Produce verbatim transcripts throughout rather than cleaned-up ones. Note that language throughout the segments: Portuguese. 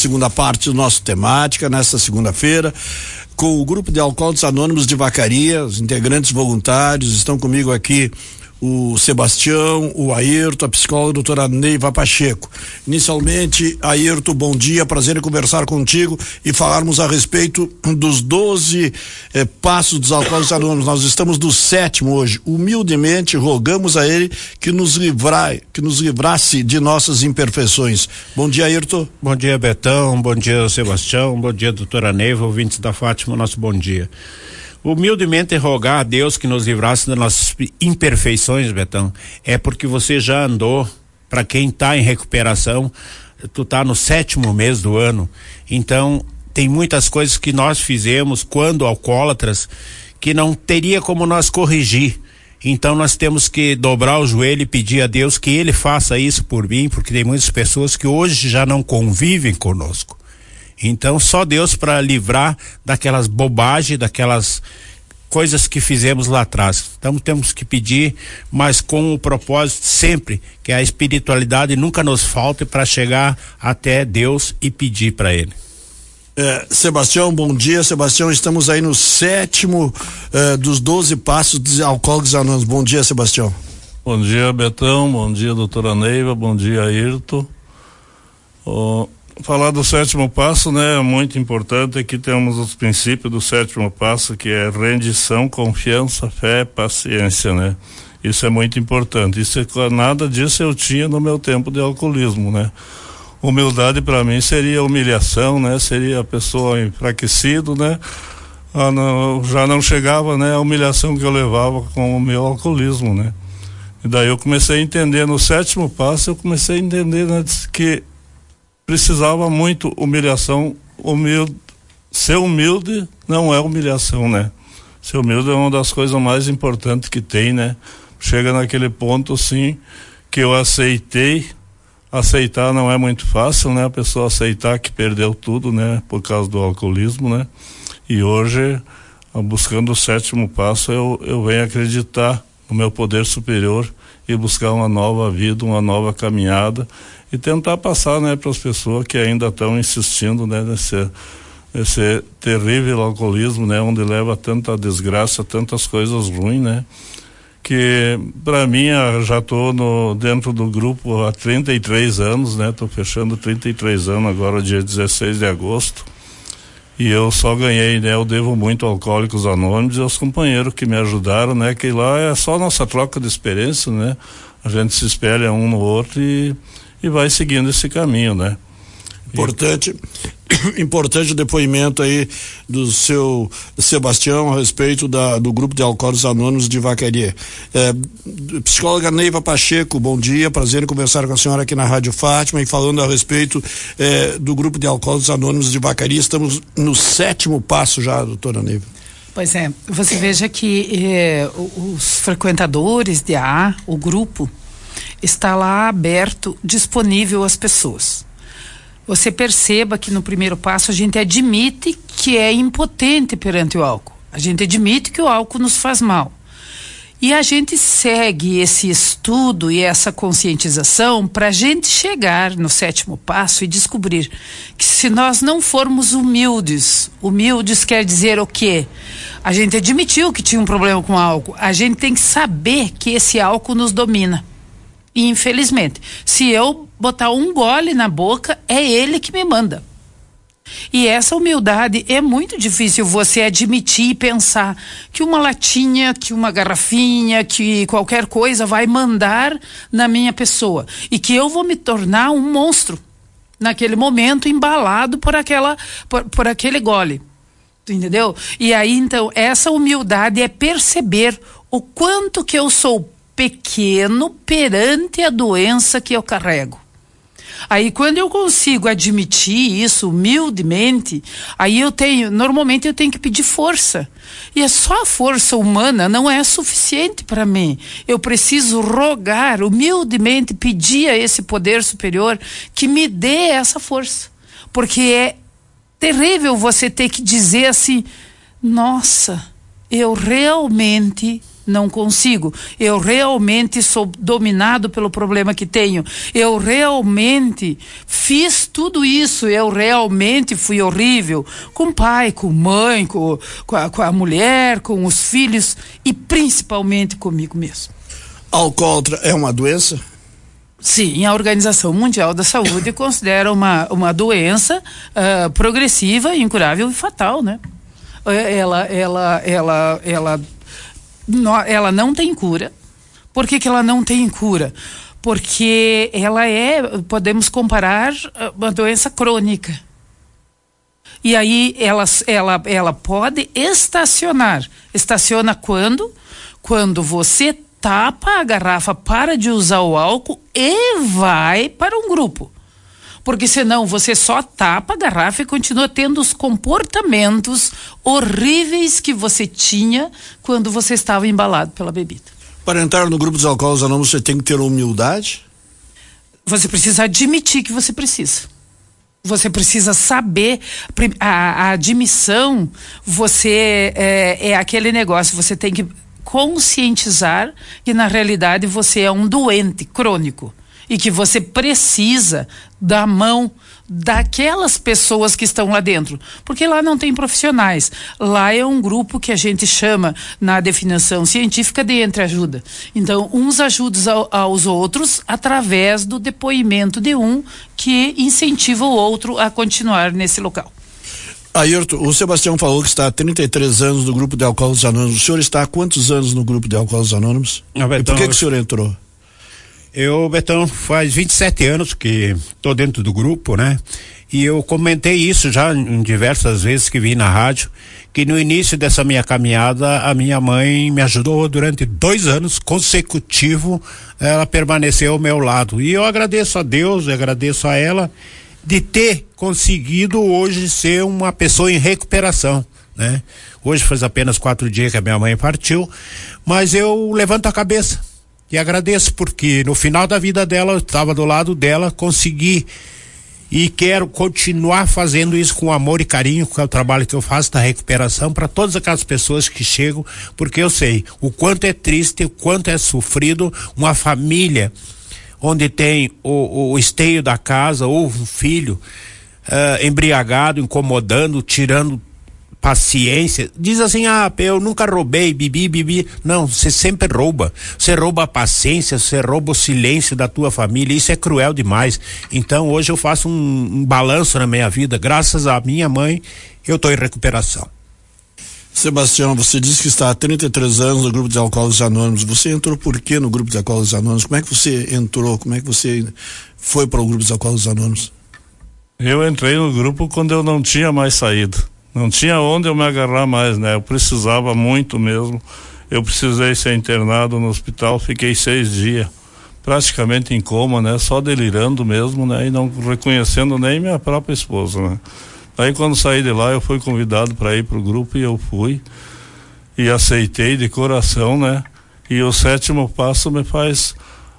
segunda parte do nosso temática, nesta segunda-feira, com o grupo de Alcoólicos Anônimos de Vacaria. Os integrantes voluntários estão comigo aqui, o Sebastião, o Ayrton, a psicóloga doutora Neiva Pacheco. Inicialmente, Ayrton, bom dia, prazer em conversar contigo e falarmos a respeito dos doze eh, passos dos Alcoólicos Anônimos. Nós estamos no sétimo hoje. Humildemente rogamos a ele que nos livrar, que nos livrasse de nossas imperfeições. Bom dia, Ayrton. Bom dia, Betão, bom dia, Sebastião, bom dia, doutora Neiva, ouvintes da Fátima, nosso bom dia. Humildemente rogar a Deus que nos livrasse das nossas imperfeições, Betão, é porque você já andou, para quem está em recuperação, tu tá no sétimo mês do ano, então tem muitas coisas que nós fizemos quando alcoólatras que não teria como nós corrigir. Então nós temos que dobrar o joelho e pedir a Deus que ele faça isso por mim, porque tem muitas pessoas que hoje já não convivem conosco. Então só Deus para livrar daquelas bobagens, daquelas coisas que fizemos lá atrás. Então temos que pedir, mas com o propósito sempre que a espiritualidade nunca nos falte para chegar até Deus e pedir para ele. É, Sebastião, bom dia, Sebastião. Estamos aí no sétimo é, dos doze passos dos Alcoólicos Anônimos. Bom dia, Sebastião. Bom dia, Betão. Bom dia, doutora Neiva. Bom dia, Ayrton. Oh, falar do sétimo passo, né, é muito importante. Aqui temos os princípios do sétimo passo, que é rendição, confiança, fé, paciência, né? Isso é muito importante. Isso é, nada disso eu tinha no meu tempo de alcoolismo, né? Humildade para mim seria humilhação, né? Seria a pessoa enfraquecido, né? Ah, não, já não chegava, né? A humilhação que eu levava com o meu alcoolismo, né? E daí eu comecei a entender, no sétimo passo eu comecei a entender, né, que precisava muito humilhação. Humilde, ser humilde não é humilhação, né? Ser humilde é uma das coisas mais importantes que tem, né? Chega naquele ponto, sim, que eu aceitei. Aceitar não é muito fácil, né? A pessoa aceitar que perdeu tudo, né? Por causa do alcoolismo, né? E hoje, buscando o sétimo passo, eu, eu venho acreditar no meu poder superior e buscar uma nova vida, uma nova caminhada e tentar passar, né, para as pessoas que ainda estão insistindo, né, nesse, nesse terrível alcoolismo, né, onde leva tanta desgraça, tantas coisas ruins, né, que para mim eu já tô no, dentro do grupo há trinta e três anos, né, tô fechando trinta e três anos agora, dia dezesseis de agosto, e eu só ganhei, né, eu devo muito ao Alcoólicos Anônimos e aos companheiros que me ajudaram, né, que lá é só nossa troca de experiência, né, a gente se espelha um no outro e e vai seguindo esse caminho, né? Importante, importante o depoimento aí do seu Sebastião a respeito da, do grupo de Alcoólicos Anônimos de Vacaria. É, psicóloga Neiva Pacheco, bom dia, prazer em conversar com a senhora aqui na Rádio Fátima e falando a respeito é, do grupo de Alcoólicos Anônimos de Vacaria. Estamos no sétimo passo já, doutora Neiva. Pois é, você veja que eh, os frequentadores de A A, o grupo, está lá aberto, disponível às pessoas. Você perceba que no primeiro passo a gente admite que é impotente perante o álcool. A gente admite que o álcool nos faz mal. E a gente segue esse estudo e essa conscientização para a gente chegar no sétimo passo e descobrir que se nós não formos humildes, humildes quer dizer o quê? A gente admitiu que tinha um problema com álcool. A gente tem que saber que esse álcool nos domina. E infelizmente, se eu botar um gole na boca, é ele que me manda. E essa humildade é muito difícil você admitir e pensar que uma latinha, que uma garrafinha, que qualquer coisa vai mandar na minha pessoa. E que eu vou me tornar um monstro naquele momento, embalado por aquela, por, por aquele gole. Tu entendeu? E aí, então, essa humildade é perceber o quanto que eu sou pequeno perante a doença que eu carrego. Aí quando eu consigo admitir isso humildemente, aí eu tenho, normalmente eu tenho que pedir força. E é só a força humana não é suficiente para mim. Eu preciso rogar humildemente, pedir a esse poder superior que me dê essa força. Porque é terrível você ter que dizer assim, nossa, eu realmente Não consigo. Eu realmente sou dominado pelo problema que tenho. Eu realmente fiz tudo isso. Eu realmente fui horrível com o pai, com a mãe, com, com, a, com a mulher, com os filhos e principalmente comigo mesmo. Alcoólatra é uma doença? Sim, a Organização Mundial da Saúde considera uma, uma doença uh, progressiva, incurável e fatal, né? Ela, ela, ela, ela, não, ela não tem cura. Por que que ela não tem cura? Porque ela é, podemos comparar, uma doença crônica. E aí ela, ela, ela pode estacionar. Estaciona quando? Quando você tapa a garrafa, para de usar o álcool e vai para um grupo. Porque senão você só tapa a garrafa e continua tendo os comportamentos horríveis que você tinha quando você estava embalado pela bebida. Para entrar no grupo dos Alcoólicos Anônimos, você tem que ter humildade? Você precisa admitir que você precisa. Você precisa saber, a, a admissão, você é, é aquele negócio, você tem que conscientizar que na realidade você é um doente crônico e que você precisa da mão daquelas pessoas que estão lá dentro, porque lá não tem profissionais, lá é um grupo que a gente chama na definição científica de entreajuda. Então uns ajudam aos outros através do depoimento de um que incentiva o outro a continuar nesse local. Ayrton, o Sebastião falou que está há trinta e três anos no grupo de Alcoólicos Anônimos. O senhor está há quantos anos no grupo de Alcoólicos Anônimos? Não, Betão, e por que, que o senhor entrou? Eu, Betão, faz vinte e sete anos que estou dentro do grupo, né? E eu comentei isso já em diversas vezes que vim na rádio, que no início dessa minha caminhada, a minha mãe me ajudou durante dois anos consecutivos, ela permaneceu ao meu lado. E eu agradeço a Deus, eu agradeço a ela de ter conseguido hoje ser uma pessoa em recuperação, né? Hoje faz apenas quatro dias que a minha mãe partiu, mas eu levanto a cabeça e agradeço porque no final da vida dela eu estava do lado dela, consegui e quero continuar fazendo isso com amor e carinho, com o trabalho que eu faço da recuperação para todas aquelas pessoas que chegam, porque eu sei o quanto é triste, o quanto é sofrido uma família onde tem o, o esteio da casa ou um filho uh, embriagado, incomodando, tirando paciência. Diz assim, ah, eu nunca roubei, bebi, bebi. Não, você sempre rouba. Você rouba a paciência, você rouba o silêncio da tua família. Isso é cruel demais. Então hoje eu faço um, um balanço na minha vida. Graças à minha mãe, eu estou em recuperação. Sebastião, você disse que está há trinta e três anos no grupo de Alcoólicos Anônimos. Você entrou por quê no grupo de Alcoólicos Anônimos? Como é que você entrou? Como é que você foi para o grupo de Alcoólicos Anônimos? Eu entrei no grupo quando eu não tinha mais saída. Não tinha onde eu me agarrar mais, né? Eu precisava muito mesmo. Eu precisei ser internado no hospital, fiquei seis dias, praticamente em coma, né? Só delirando mesmo, né? E não reconhecendo nem minha própria esposa, né? Aí quando saí de lá eu fui convidado para ir pro grupo e eu fui e aceitei de coração, né? E o sétimo passo me faz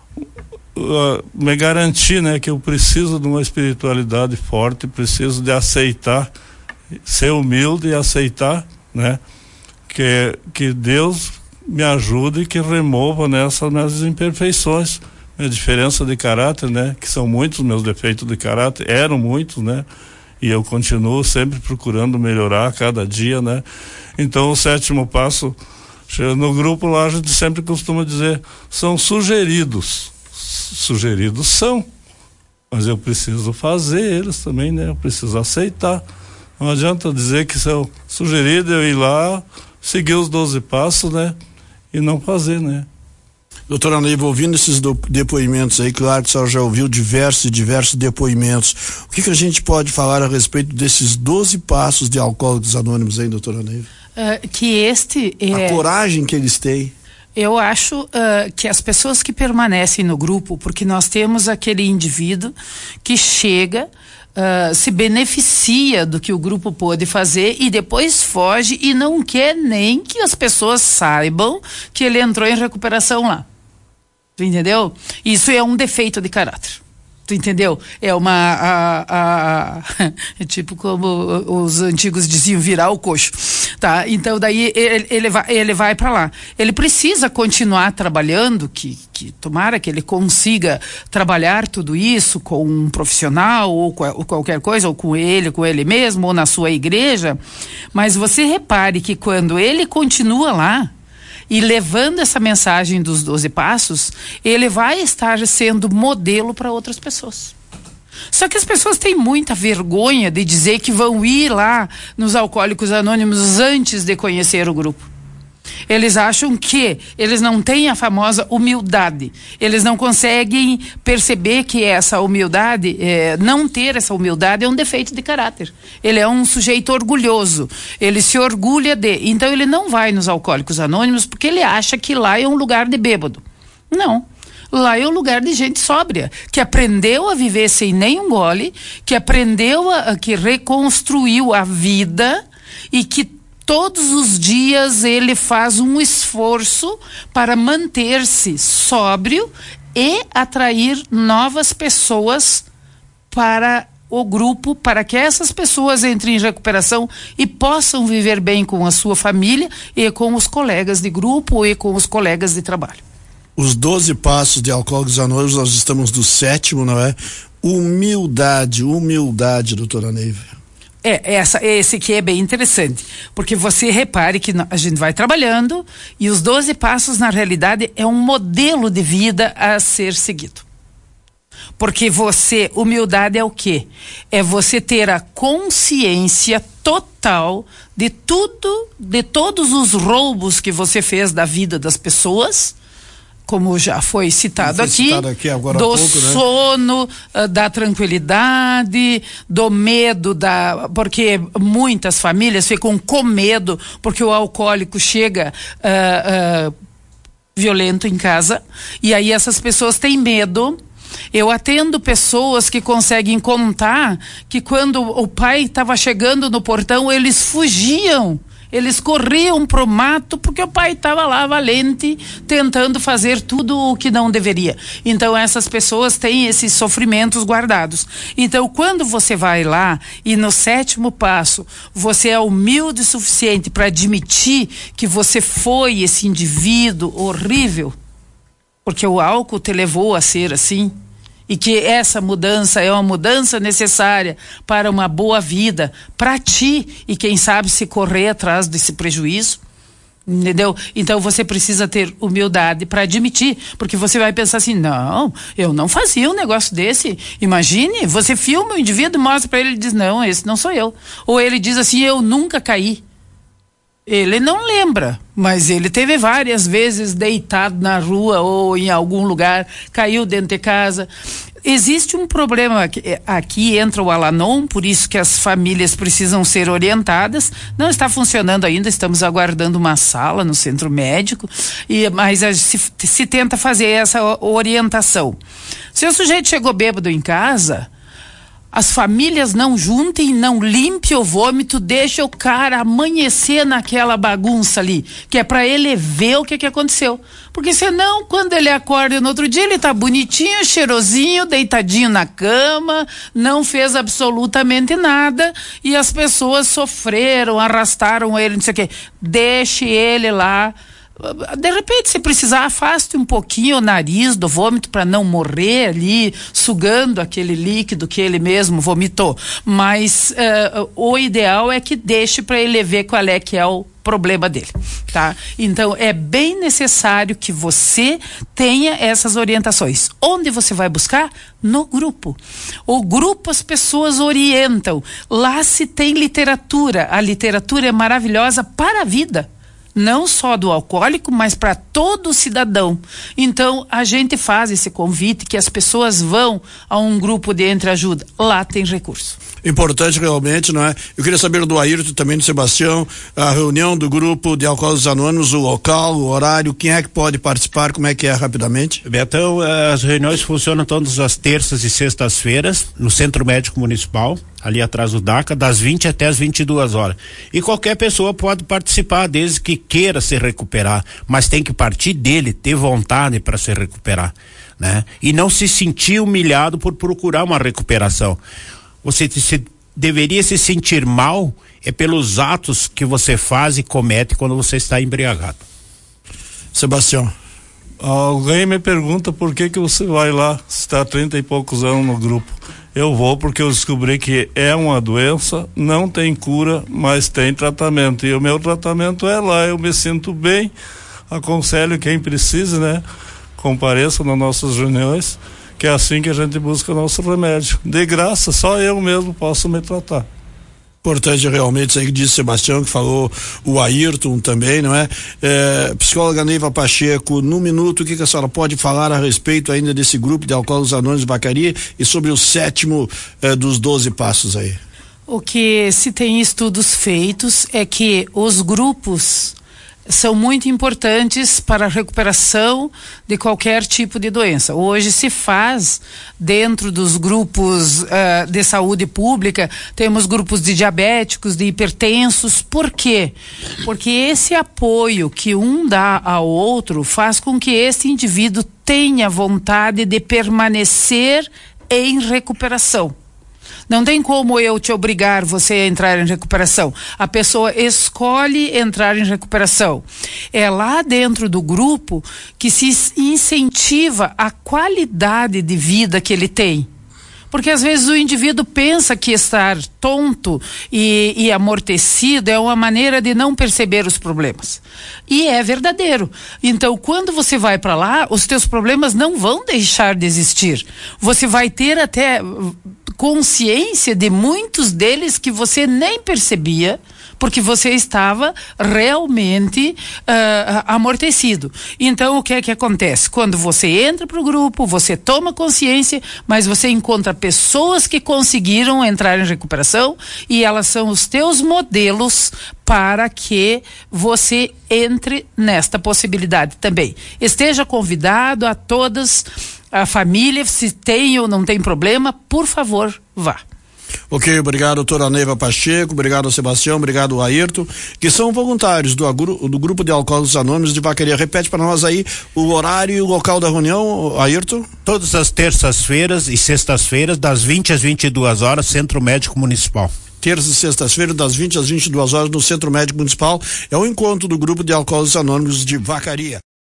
uh, me garantir, né? Que eu preciso de uma espiritualidade forte, preciso de aceitar, ser humilde e aceitar, né? Que, que Deus me ajude e que remova nessas minhas imperfeições, minha diferença de caráter, né? Que são muitos meus defeitos de caráter, eram muitos, né? E eu continuo sempre procurando melhorar a cada dia, né? Então o sétimo passo, no grupo lá a gente sempre costuma dizer, são sugeridos. Sugeridos são, mas eu preciso fazer eles também, né? Eu preciso aceitar. Não adianta dizer que são sugeridos, eu ir lá, seguir os doze passos, né? E não fazer, né? Doutora Neiva, ouvindo esses do, depoimentos aí, claro que a senhora já ouviu diversos e diversos depoimentos. O que, que a gente pode falar a respeito desses doze passos de Alcoólicos Anônimos aí, doutora Neiva? Uh, que este é... A coragem que eles têm. Eu acho uh, que as pessoas que permanecem no grupo, porque nós temos aquele indivíduo que chega, uh, se beneficia do que o grupo pode fazer e depois foge e não quer nem que as pessoas saibam que ele entrou em recuperação lá. Entendeu? Isso é um defeito de caráter. Tu entendeu? É uma a, a, é tipo como os antigos diziam, virar o coxo, tá? Então daí ele, ele vai ele vai para lá. Ele precisa continuar trabalhando, que que tomara que ele consiga trabalhar tudo isso com um profissional ou, com, ou qualquer coisa, ou com ele, com ele mesmo, ou na sua igreja. Mas você repare que quando ele continua lá e levando essa mensagem dos doze passos, ele vai estar sendo modelo para outras pessoas. Só que as pessoas têm muita vergonha de dizer que vão ir lá nos Alcoólicos Anônimos antes de conhecer o grupo. Eles acham que eles não têm a famosa humildade. Eles não conseguem perceber que essa humildade, é, não ter essa humildade é um defeito de caráter. Ele é um sujeito orgulhoso. Ele se orgulha de... Então ele não vai nos Alcoólicos Anônimos porque ele acha que lá é um lugar de bêbado. Não. Lá é um lugar de gente sóbria, que aprendeu a viver sem nenhum gole, que aprendeu a... que reconstruiu a vida e que todos os dias ele faz um esforço para manter-se sóbrio e atrair novas pessoas para o grupo, para que essas pessoas entrem em recuperação e possam viver bem com a sua família e com os colegas de grupo e com os colegas de trabalho. Os doze passos de Alcoólicos Anônimos, nós estamos do sétimo, não é? Humildade, humildade, doutora Neiva. É, essa, esse que é bem interessante, porque você repare que a gente vai trabalhando e os doze passos, na realidade, é um modelo de vida a ser seguido. Porque você, humildade é o quê? É você ter a consciência total de tudo, de todos os roubos que você fez da vida das pessoas, como já foi citado foi aqui, citado aqui agora do há pouco, né? sono, uh, da tranquilidade, do medo, da, porque muitas famílias ficam com medo porque o alcoólico chega uh, uh, violento em casa, e aí essas pessoas têm medo. Eu atendo pessoas que conseguem contar que quando o pai estava chegando no portão, eles fugiam. Eles corriam pro mato porque o pai estava lá valente, tentando fazer tudo o que não deveria. Então essas pessoas têm esses sofrimentos guardados. Então quando você vai lá e no sétimo passo você é humilde o suficiente para admitir que você foi esse indivíduo horrível, porque o álcool te levou a ser assim, e que essa mudança é uma mudança necessária para uma boa vida, para ti, e quem sabe se correr atrás desse prejuízo, entendeu? Então você precisa ter humildade para admitir, porque você vai pensar assim, não, eu não fazia um negócio desse. Imagine, você filma o indivíduo, mostra para ele e diz, não, esse não sou eu. Ou ele diz assim, eu nunca caí. Ele não lembra, mas ele teve várias vezes deitado na rua ou em algum lugar, caiu dentro de casa. Existe um problema aqui, aqui entra o Al-Anon, por isso que as famílias precisam ser orientadas. Não está funcionando ainda, estamos aguardando uma sala no centro médico, e, mas se, se tenta fazer essa orientação. Se o sujeito chegou bêbado em casa, as famílias não juntem, não limpem o vômito, deixa o cara amanhecer naquela bagunça ali, que é para ele ver o que que aconteceu. Porque senão, quando ele acorda no outro dia, ele tá bonitinho, cheirosinho, deitadinho na cama, não fez absolutamente nada, e as pessoas sofreram, arrastaram ele, não sei o quê. Deixe ele lá. De repente, se precisar, afaste um pouquinho o nariz do vômito para não morrer ali, sugando aquele líquido que ele mesmo vomitou. Mas uh, o ideal é que deixe para ele ver qual é que é o problema dele, tá? Então, é bem necessário que você tenha essas orientações. Onde você vai buscar? No grupo. O grupo, as pessoas orientam. Lá se tem literatura. A literatura é maravilhosa para a vida. Não só do alcoólico, mas para todo cidadão. Então, a gente faz esse convite que as pessoas vão a um grupo de entreajuda. Lá tem recurso. Importante realmente, não é? Eu queria saber do Ayrton, também do Sebastião, a reunião do grupo de Alcoólicos Anônimos, o local, o horário, quem é que pode participar, como é que é rapidamente? Betão, as reuniões funcionam todas as terças e sextas-feiras no Centro Médico Municipal, ali atrás do DACA, das vinte até as vinte e duas horas. E qualquer pessoa pode participar, desde que queira se recuperar, mas tem que partir dele, ter vontade para se recuperar. né? E não se sentir humilhado por procurar uma recuperação. Você se, deveria se sentir mal é pelos atos que você faz e comete quando você está embriagado. Sebastião. Alguém me pergunta por que que você vai lá, está há trinta e poucos anos no grupo. Eu vou porque eu descobri que é uma doença, não tem cura, mas tem tratamento. E o meu tratamento é lá, eu me sinto bem, aconselho quem precisa, né? Compareça nas nossas reuniões, que é assim que a gente busca o nosso remédio. De graça, só eu mesmo posso me tratar. Importante realmente isso aí que disse Sebastião, que falou o Ayrton também, não é? é psicóloga Neiva Pacheco, num minuto, o que, que a senhora pode falar a respeito ainda desse grupo de Alcoólicos Anônimos de Vacaria e sobre o sétimo eh, dos doze passos aí? O que se tem estudos feitos é que os grupos são muito importantes para a recuperação de qualquer tipo de doença. Hoje se faz, dentro dos grupos uh, de saúde pública, temos grupos de diabéticos, de hipertensos. Por quê? Porque esse apoio que um dá ao outro faz com que esse indivíduo tenha vontade de permanecer em recuperação. Não tem como eu te obrigar você a entrar em recuperação. A pessoa escolhe entrar em recuperação. É lá dentro do grupo que se incentiva a qualidade de vida que ele tem. Porque às vezes o indivíduo pensa que estar tonto e, e amortecido é uma maneira de não perceber os problemas. E é verdadeiro. Então, quando você vai para lá, os teus problemas não vão deixar de existir. Você vai ter até consciência de muitos deles que você nem percebia, porque você estava realmente uh, amortecido. Então, o que é que acontece? Quando você entra para o grupo, você toma consciência, mas você encontra pessoas que conseguiram entrar em recuperação e elas são os teus modelos para que você entre nesta possibilidade também. Esteja convidado a todas, a família, se tem ou não tem problema, por favor, vá. Ok, obrigado, doutora Neiva Pacheco, obrigado, Sebastião, obrigado, Ayrton, que são voluntários do, do Grupo de Alcoólicos Anônimos de Vacaria. Repete para nós aí o horário e o local da reunião, Ayrton. Todas as terças-feiras e sextas-feiras, das vinte às vinte e duas horas, Centro Médico Municipal. Terça e sextas-feiras, das vinte às vinte e duas horas, no Centro Médico Municipal. É o encontro do Grupo de Alcoólicos Anônimos de Vacaria.